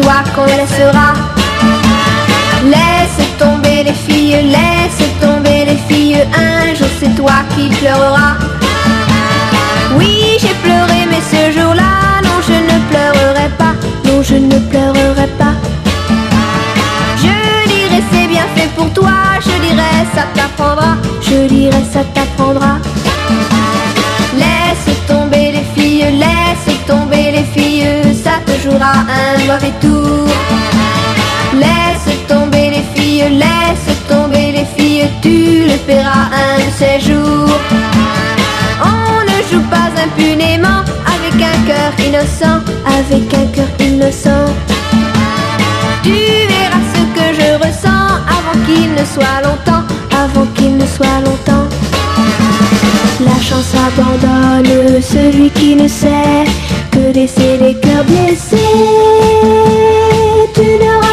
toi qu'on laissera. Laisse tomber les filles, laisse tomber les filles, un jour c'est toi qui pleureras. Oui, j'ai pleuré, mais ce jour-là, non, je ne pleurerai pas, non, je ne pleurerai pas. Je dirai c'est bien fait pour toi, je dirai ça t'apprendra, je dirai ça t'apprendra. Laisse tomber les filles, laisse tomber les filles, ça te jouera un mauvais tour. Laisse tomber les filles, laisse tomber les filles, tu le paieras un de ces jours. On ne joue pas impunément avec un cœur innocent, avec un cœur innocent. Tu verras ce que je ressens avant qu'il ne soit longtemps, avant qu'il ne soit longtemps. La chance abandonne celui qui ne sait que laisser les cœurs blessés. Tu ne